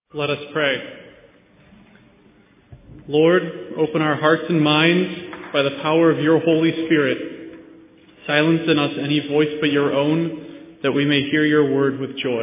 Let us pray. Lord, open our hearts and minds by the power of your Holy Spirit. Silence in us any voice but your own, that we may hear your word with joy.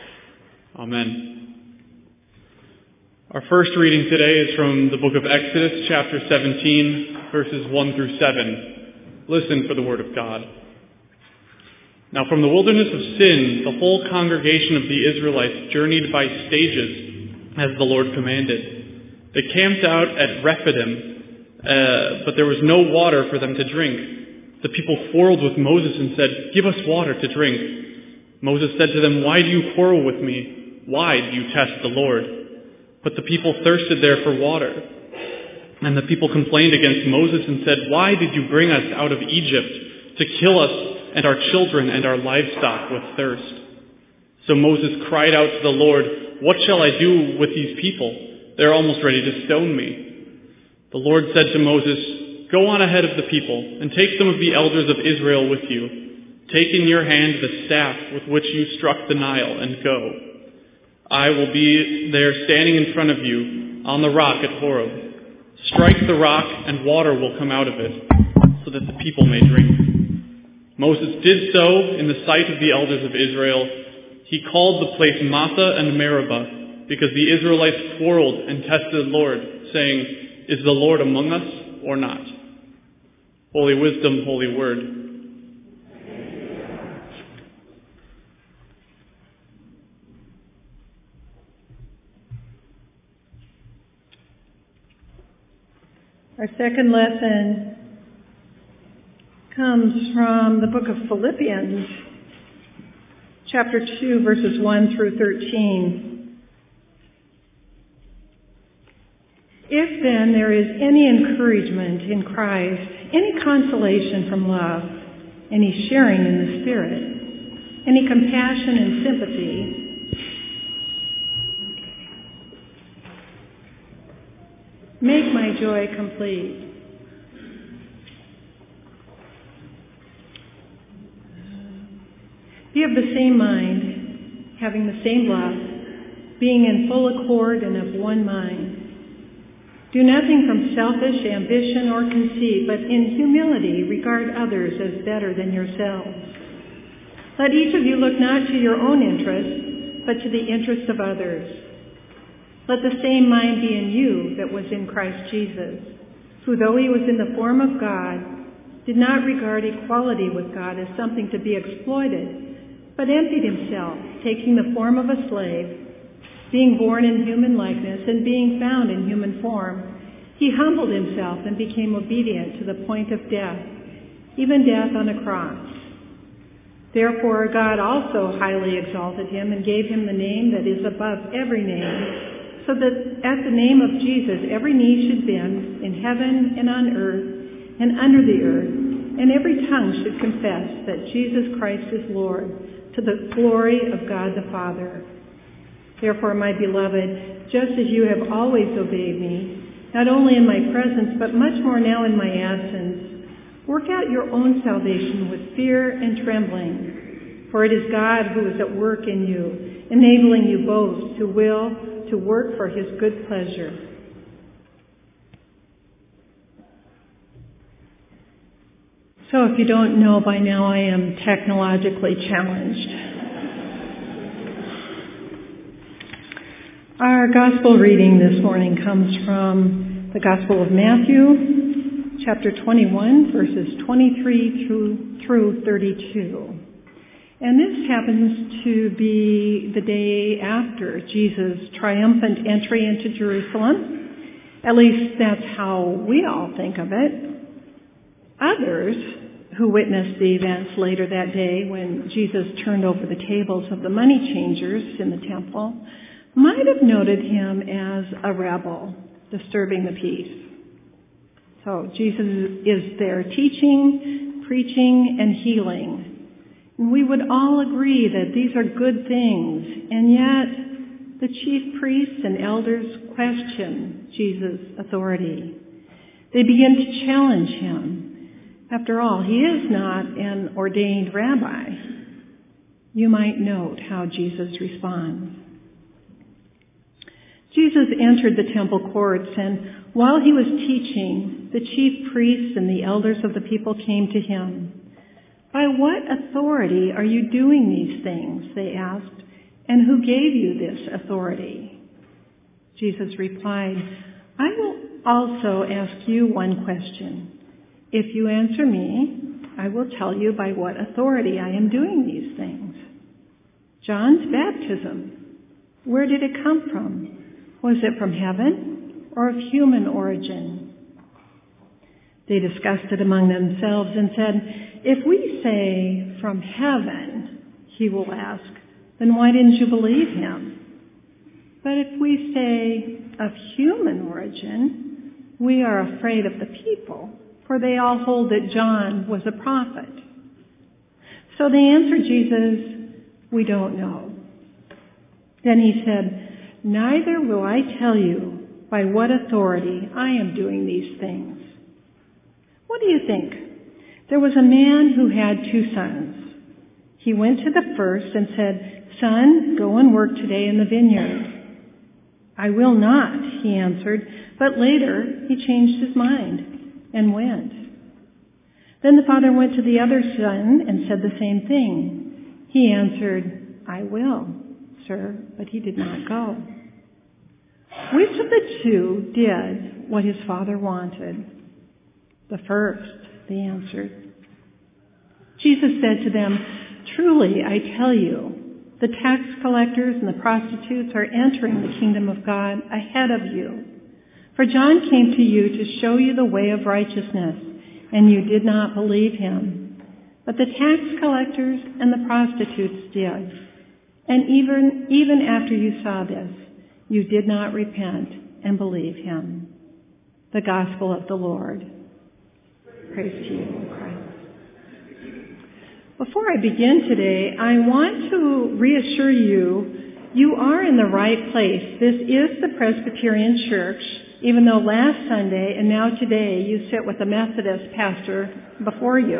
Amen. Our first reading today is from the book of Exodus, chapter 17, verses 1 through 7. Listen for the word of God. Now from the wilderness of Sin, the whole congregation of the Israelites journeyed by stages, as the Lord commanded. They camped out at Rephidim, but there was no water for them to drink. The people quarreled with Moses and said, "Give us water to drink." Moses said to them, "Why do you quarrel with me? Why do you test the Lord?" But the people thirsted there for water. And the people complained against Moses and said, "Why did you bring us out of Egypt to kill us and our children and our livestock with thirst?" So Moses cried out to the Lord, "What shall I do with these people? They're almost ready to stone me." The Lord said to Moses, "Go on ahead of the people and take some of the elders of Israel with you. Take in your hand the staff with which you struck the Nile and go. I will be there standing in front of you on the rock at Horeb. Strike the rock and water will come out of it so that the people may drink." Moses did so in the sight of the elders of Israel. He called the place Massah and Meribah, because the Israelites quarreled and tested the Lord, saying, "Is the Lord among us or not?" Holy wisdom, holy word. Our second lesson comes from the book of Philippians, chapter 2, verses 1 through 13. If then there is any encouragement in Christ, any consolation from love, any sharing in the Spirit, any compassion and sympathy, make my joy complete. Be of the same mind, having the same love, being in full accord and of one mind. Do nothing from selfish ambition or conceit, but in humility regard others as better than yourselves. Let each of you look not to your own interests, but to the interests of others. Let the same mind be in you that was in Christ Jesus, who though he was in the form of God, did not regard equality with God as something to be exploited, but emptied himself, taking the form of a slave, being born in human likeness and being found in human form. He humbled himself and became obedient to the point of death, even death on a cross. Therefore God also highly exalted him and gave him the name that is above every name, so that at the name of Jesus every knee should bend in heaven and on earth and under the earth, and every tongue should confess that Jesus Christ is Lord, to the glory of God the Father. Therefore, my beloved, just as you have always obeyed me, not only in my presence, but much more now in my absence, work out your own salvation with fear and trembling. For it is God who is at work in you, enabling you both to will to work for his good pleasure. So if you don't know by now, I am technologically challenged. Our gospel reading this morning comes from the Gospel of Matthew, chapter 21, verses 23 through 32. And this happens to be the day after Jesus' triumphant entry into Jerusalem. At least that's how we all think of it. Others who witnessed the events later that day when Jesus turned over the tables of the money changers in the temple might have noted him as a rebel, disturbing the peace. So Jesus is there teaching, preaching, and healing. And we would all agree that these are good things, and yet the chief priests and elders question Jesus' authority. They begin to challenge him. After all, he is not an ordained rabbi. You might note how Jesus responds. Jesus entered the temple courts, and while he was teaching, the chief priests and the elders of the people came to him. "By what authority are you doing these things?" they asked. "And who gave you this authority?" Jesus replied, "I will also ask you one question. If you answer me, I will tell you by what authority I am doing these things. John's baptism, where did it come from? Was it from heaven or of human origin?" They discussed it among themselves and said, "If we say from heaven," he will ask, "then why didn't you believe him? But if we say of human origin, we are afraid of the people, for they all hold that John was a prophet." So they answered Jesus, "We don't know." Then he said, "Neither will I tell you by what authority I am doing these things. What do you think? There was a man who had 2 sons. He went to the first and said, 'Son, go and work today in the vineyard.' 'I will not,' he answered, but later he changed his mind and went. Then the father went to the other son and said the same thing. He answered, 'I will, sir,' but he did not go. Which of the 2 did what his father wanted?" "The first," they answered. Jesus said to them, "Truly, I tell you, the tax collectors and the prostitutes are entering the kingdom of God ahead of you. For John came to you to show you the way of righteousness, and you did not believe him. But the tax collectors and the prostitutes did. And even after you saw this, you did not repent and believe him." The Gospel of the Lord. Praise to you, Christ. Before I begin today, I want to reassure you, you are in the right place. This is the Presbyterian Church, even though last Sunday and now today you sit with a Methodist pastor before you.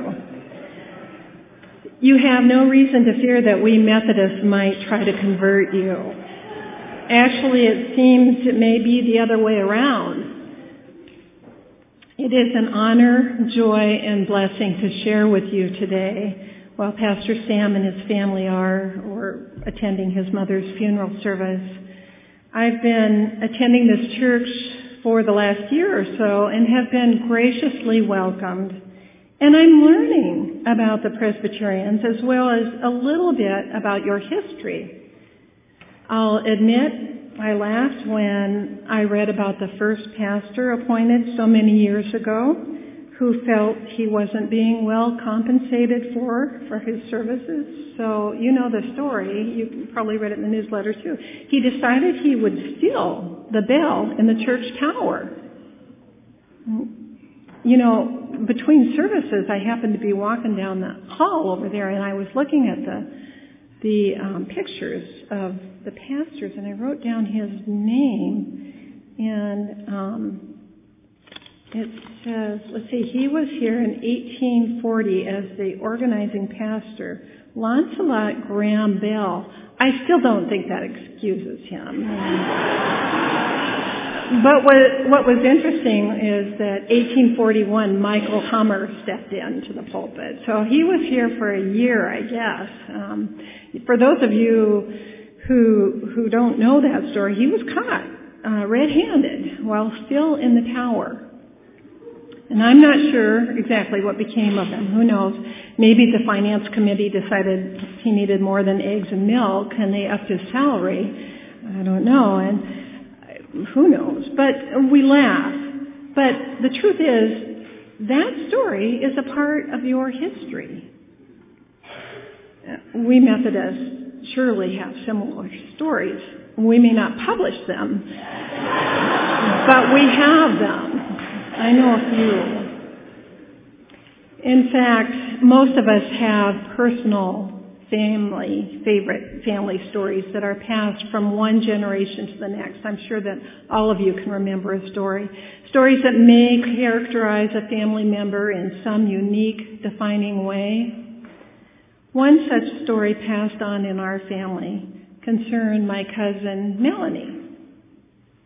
You have no reason to fear that we Methodists might try to convert you. Actually, it seems it may be the other way around. It is an honor, joy, and blessing to share with you today while Pastor Sam and his family are attending his mother's funeral service. I've been attending this church for the last year or so and have been graciously welcomed. And I'm learning about the Presbyterians as well as a little bit about your history. I'll admit I laughed when I read about the first pastor appointed so many years ago who felt he wasn't being well compensated for his services. So you know the story. You probably read it in the newsletter too. He decided he would steal the bell in the church tower. You know, between services, I happened to be walking down the hall over there, and I was looking at the pictures of the pastors, and I wrote down his name, and it says, let's see, he was here in 1840 as the organizing pastor, Lancelot Graham Bell. I still don't think that excuses him. But what was interesting is that 1841, Michael Hummer stepped into the pulpit. So he was here for a year, I guess. For those of you who don't know that story, he was caught red-handed while still in the tower. And I'm not sure exactly what became of him. Who knows? Maybe the finance committee decided he needed more than eggs and milk, and they upped his salary. I don't know. And who knows? But we laugh. But the truth is, that story is a part of your history. We Methodists surely have similar stories. We may not publish them, but we have them. I know a few. In fact, most of us have personal favorite family stories that are passed from one generation to the next. I'm sure that all of you can remember a story. Stories that may characterize a family member in some unique, defining way. One such story passed on in our family concerned my cousin Melanie.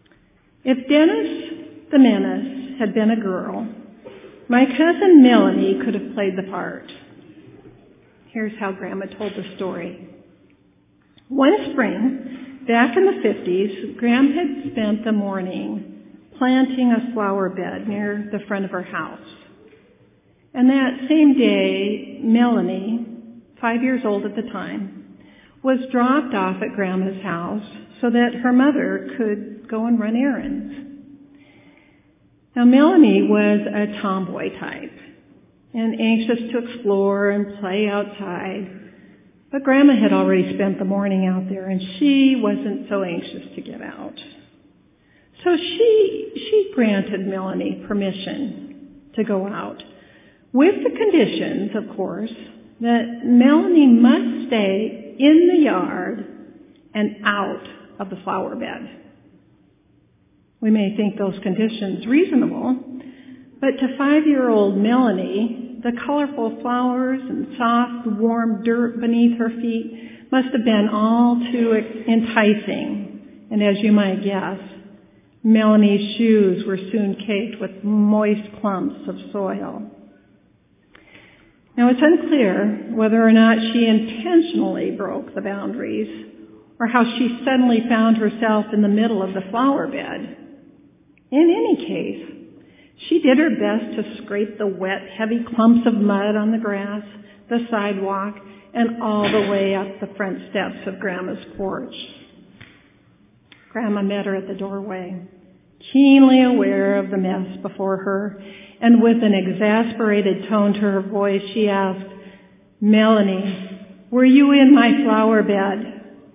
If Dennis the Menace had been a girl, my cousin Melanie could have played the part. Here's how Grandma told the story. One spring, back in the 50s, Grandma had spent the morning planting a flower bed near the front of her house. And that same day, Melanie, 5 years old at the time, was dropped off at Grandma's house so that her mother could go and run errands. Now, Melanie was a tomboy type and anxious to explore and play outside. But Grandma had already spent the morning out there, and she wasn't so anxious to get out. So she granted Melanie permission to go out, with the conditions, of course, that Melanie must stay in the yard and out of the flower bed. We may think those conditions reasonable, but to 5-year-old Melanie, the colorful flowers and soft, warm dirt beneath her feet must have been all too enticing. And as you might guess, Melanie's shoes were soon caked with moist clumps of soil. Now, it's unclear whether or not she intentionally broke the boundaries or how she suddenly found herself in the middle of the flower bed. In any case, she did her best to scrape the wet, heavy clumps of mud on the grass, the sidewalk, and all the way up the front steps of Grandma's porch. Grandma met her at the doorway, keenly aware of the mess before her, and with an exasperated tone to her voice, she asked, "Melanie, were you in my flower bed?"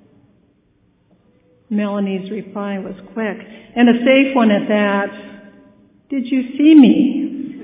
Melanie's reply was quick, and a safe one at that. "Did you see me?"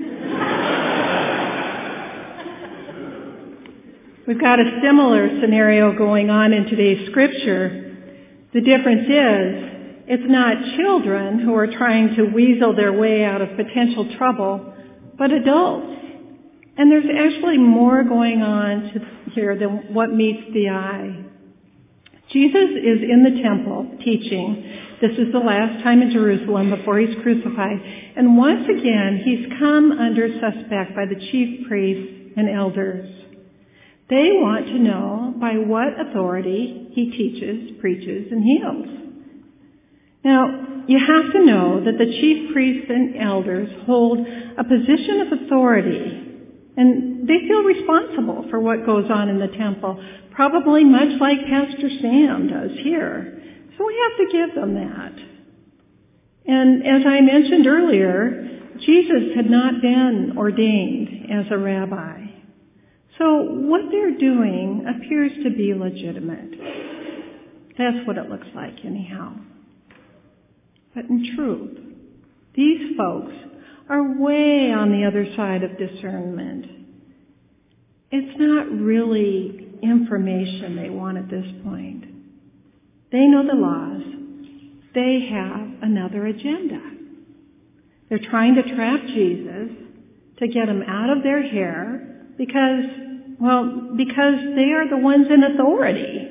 We've got a similar scenario going on in today's scripture. The difference is, it's not children who are trying to weasel their way out of potential trouble, but adults. And there's actually more going on here than what meets the eye. Jesus is in the temple teaching. This is the last time in Jerusalem before he's crucified. And once again, he's come under suspect by the chief priests and elders. They want to know by what authority he teaches, preaches, and heals. Now, you have to know that the chief priests and elders hold a position of authority, and they feel responsible for what goes on in the temple, probably much like Pastor Sam does here. So we have to give them that. And as I mentioned earlier, Jesus had not been ordained as a rabbi. So what they're doing appears to be legitimate. That's what it looks like anyhow. But in truth, these folks are way on the other side of discernment. It's not really information they want at this point. They know the laws. They have another agenda. They're trying to trap Jesus to get him out of their hair because they are the ones in authority.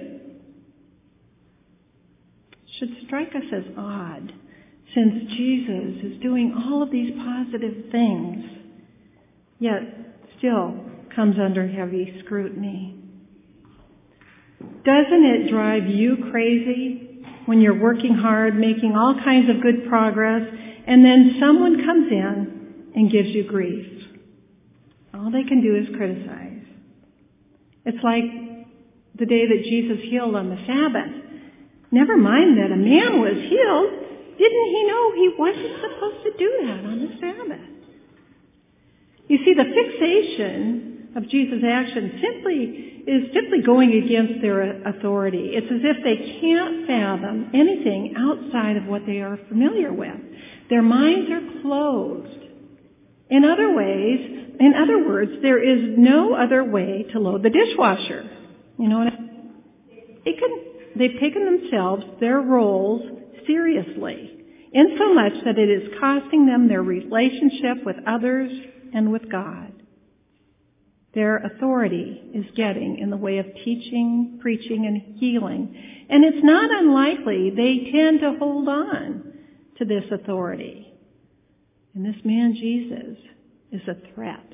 Should strike us as odd, since Jesus is doing all of these positive things, yet still comes under heavy scrutiny. Doesn't it drive you crazy when you're working hard, making all kinds of good progress, and then someone comes in and gives you grief? All they can do is criticize. It's like the day that Jesus healed on the Sabbath. Never mind that a man was healed. Didn't he know he wasn't supposed to do that on the Sabbath? You see, the fixation of Jesus' action is simply going against their authority. It's as if they can't fathom anything outside of what they are familiar with. Their minds are closed. In other words, there is no other way to load the dishwasher. You know what I mean? They've taken themselves, their roles, seriously, in so much that it is costing them their relationship with others and with God. Their authority is getting in the way of teaching, preaching, and healing. And it's not unlikely they tend to hold on to this authority. And this man, Jesus, is a threat.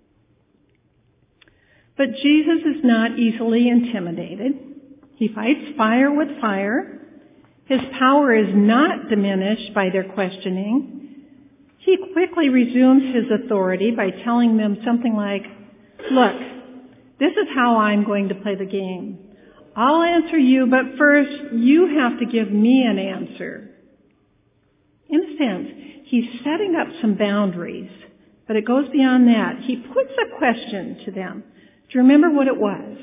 But Jesus is not easily intimidated. He fights fire with fire. His power is not diminished by their questioning. He quickly resumes his authority by telling them something like, look, this is how I'm going to play the game. I'll answer you, but first you have to give me an answer. In a sense, he's setting up some boundaries, but it goes beyond that. He puts a question to them. Do you remember what it was?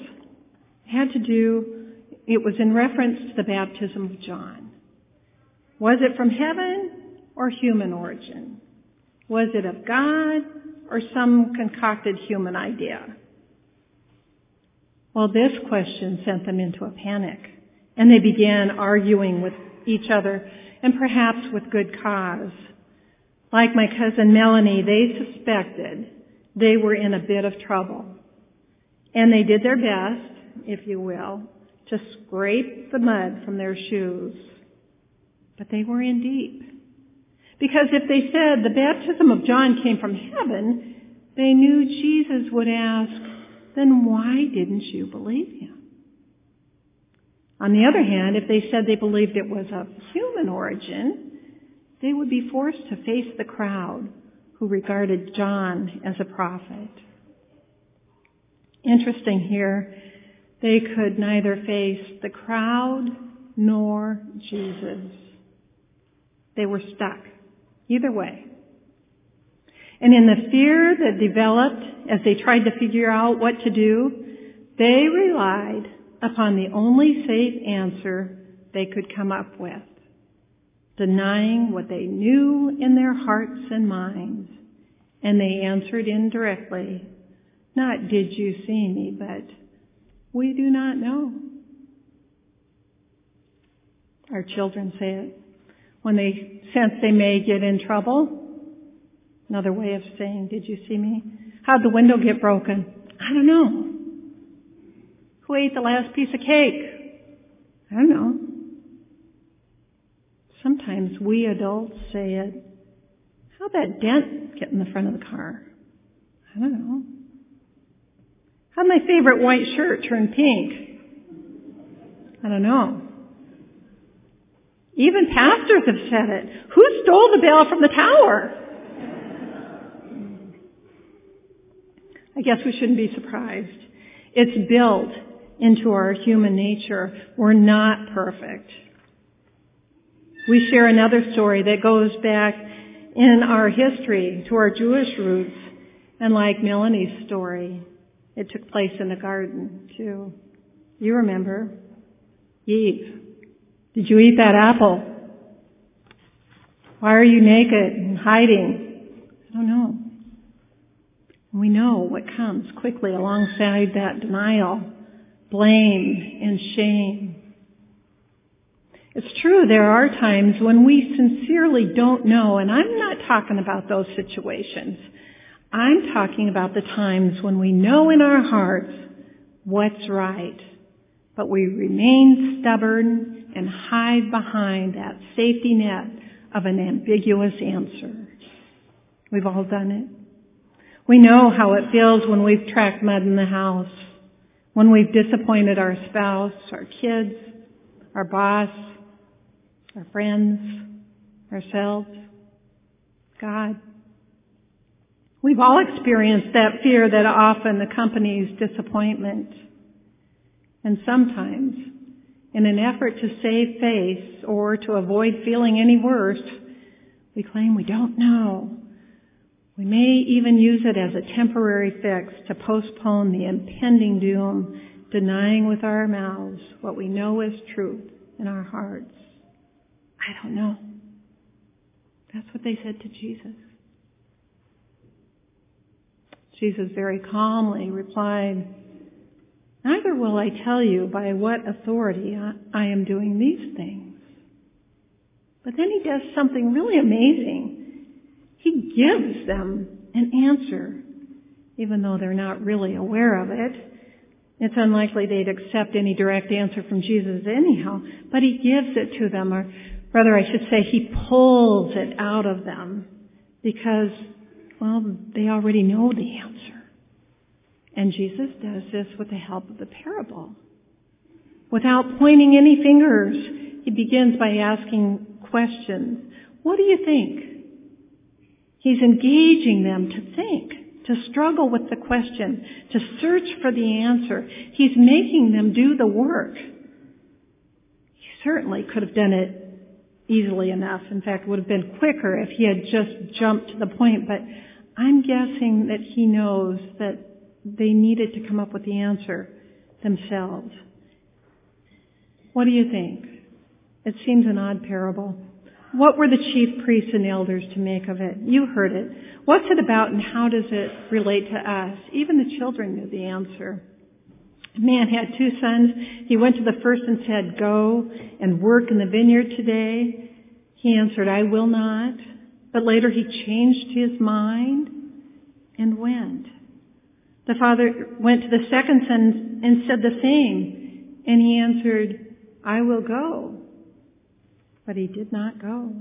It was in reference to the baptism of John. Was it from heaven or human origin? Was it of God or some concocted human idea? Well, this question sent them into a panic, and they began arguing with each other, and perhaps with good cause. Like my cousin Melanie, they suspected they were in a bit of trouble. And they did their best, if you will, to scrape the mud from their shoes. But they were in deep. Because if they said the baptism of John came from heaven, they knew Jesus would ask, then why didn't you believe him? On the other hand, if they said they believed it was of human origin, they would be forced to face the crowd who regarded John as a prophet. Interesting here, they could neither face the crowd nor Jesus. They were stuck, either way. And in the fear that developed as they tried to figure out what to do, they relied upon the only safe answer they could come up with, denying what they knew in their hearts and minds. And they answered indirectly, not did you see me, but we do not know. Our children say it when they sense they may get in trouble. Another way of saying, did you see me? How'd the window get broken? I don't know. Who ate the last piece of cake? I don't know. Sometimes we adults say it. How'd that dent get in the front of the car? I don't know. How'd my favorite white shirt turn pink? I don't know. Even pastors have said it. Who stole the bell from the tower? I guess we shouldn't be surprised. It's built into our human nature. We're not perfect. We share another story that goes back in our history to our Jewish roots. And like Melanie's story, it took place in the garden too. You remember. Eve, did you eat that apple? Why are you naked and hiding? I don't know. We know what comes quickly alongside that denial, blame, and shame. It's true, there are times when we sincerely don't know, and I'm not talking about those situations. I'm talking about the times when we know in our hearts what's right, but we remain stubborn and hide behind that safety net of an ambiguous answer. We've all done it. We know how it feels when we've tracked mud in the house, when we've disappointed our spouse, our kids, our boss, our friends, ourselves, God. We've all experienced that fear that often accompanies disappointment. And sometimes, in an effort to save face or to avoid feeling any worse, we claim we don't know. We may even use it as a temporary fix to postpone the impending doom, denying with our mouths what we know is truth in our hearts. I don't know. That's what they said to Jesus. Jesus very calmly replied, neither will I tell you by what authority I am doing these things. But then he does something really amazing. He gives them an answer, even though they're not really aware of it. It's unlikely they'd accept any direct answer from Jesus anyhow, but he gives it to them. Or Rather, I should say he pulls it out of them because, well, they already know the answer. And Jesus does this with the help of the parable. Without pointing any fingers, he begins by asking questions. What do you think? He's engaging them to think, to struggle with the question, to search for the answer. He's making them do the work. He certainly could have done it easily enough. In fact, it would have been quicker if he had just jumped to the point. But I'm guessing that he knows that they needed to come up with the answer themselves. What do you think? It seems an odd parable. What were the chief priests and elders to make of it? You heard it. What's it about and how does it relate to us? Even the children knew the answer. A man had 2 sons. He went to the first and said, "Go and work in the vineyard today." He answered, "I will not." But later he changed his mind and went. The father went to the second son and said the same. And he answered, "I will go." But he did not go.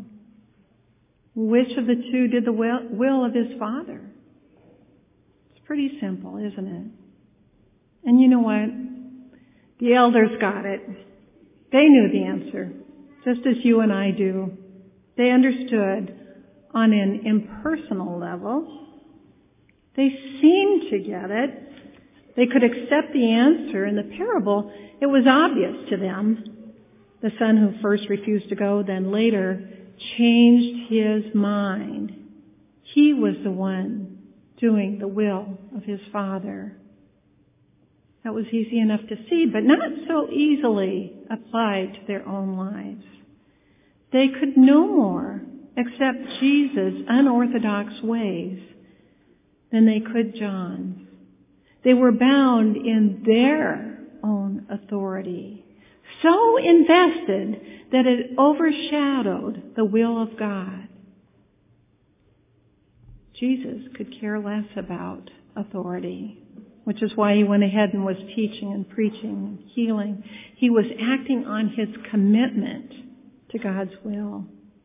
Which of the 2 did the will of his father? It's pretty simple, isn't it? And you know what? The elders got it. They knew the answer, just as you and I do. They understood on an impersonal level. They seemed to get it. They could accept the answer in the parable. It was obvious to them. The son who first refused to go, then later changed his mind. He was the one doing the will of his father. That was easy enough to see, but not so easily applied to their own lives. They could no more accept Jesus' unorthodox ways than they could John's. They were bound in their own authority, so invested that it overshadowed the will of God. Jesus could care less about authority, which is why he went ahead and was teaching and preaching and healing. He was acting on his commitment to God's will.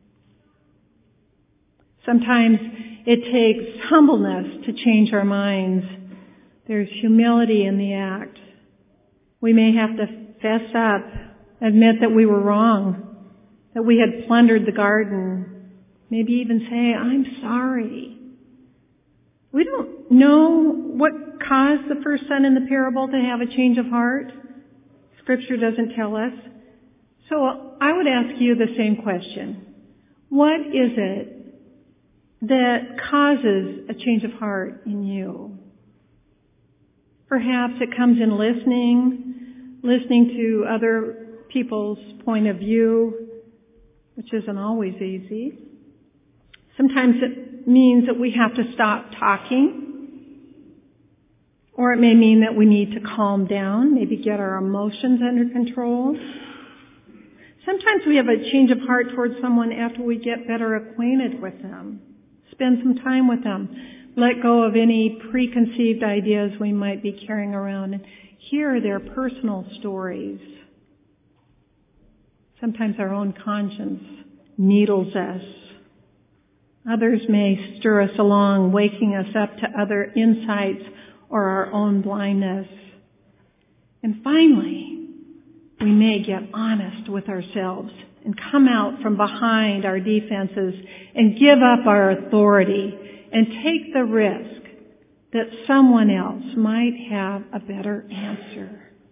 Sometimes it takes humbleness to change our minds. There's humility in the act. We may have to fess up, admit that we were wrong, that we had plundered the garden, maybe even say, "I'm sorry." We don't know what caused the first son in the parable to have a change of heart. Scripture doesn't tell us. So I would ask you the same question. What is it that causes a change of heart in you? Perhaps it comes in listening to other people's point of view, which isn't always easy. Sometimes it means that we have to stop talking. Or it may mean that we need to calm down, maybe get our emotions under control. Sometimes we have a change of heart towards someone after we get better acquainted with them. Spend some time with them. Let go of any preconceived ideas we might be carrying around and hear their personal stories. Sometimes our own conscience needles us. Others may stir us along, waking us up to other insights or our own blindness. And finally, we may get honest with ourselves and come out from behind our defenses and give up our authority and take the risk that someone else might have a better answer.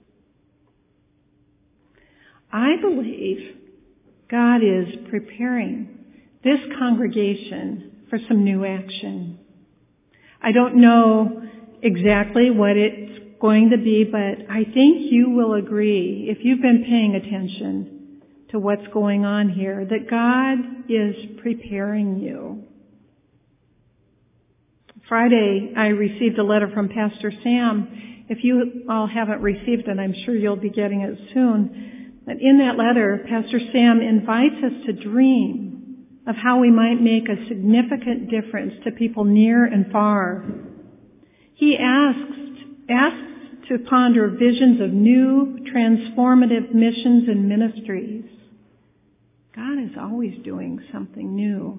I believe God is preparing this congregation for some new action. I don't know exactly what it's going to be, but I think you will agree, if you've been paying attention to what's going on here, that God is preparing you. Friday, I received a letter from Pastor Sam. If you all haven't received it, I'm sure you'll be getting it soon. But in that letter, Pastor Sam invites us to dream of how we might make a significant difference to people near and far. He asks to ponder visions of new, transformative missions and ministries. God is always doing something new.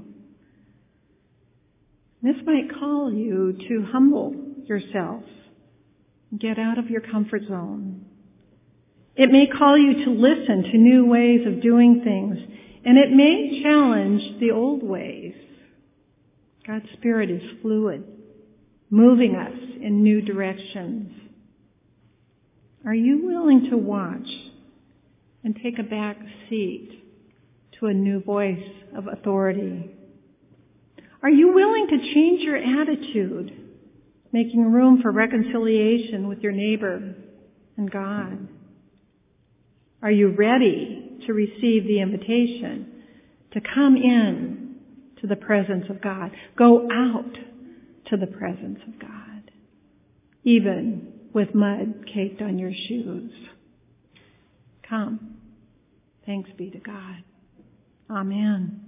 This might call you to humble yourself, get out of your comfort zone. It may call you to listen to new ways of doing things, and it may challenge the old ways. God's Spirit is fluid, moving us in new directions. Are you willing to watch and take a back seat to a new voice of authority? Are you willing to change your attitude, making room for reconciliation with your neighbor and God? Are you ready to receive the invitation to come in to the presence of God? Go out to the presence of God, even with mud caked on your shoes. Come. Thanks be to God. Amen.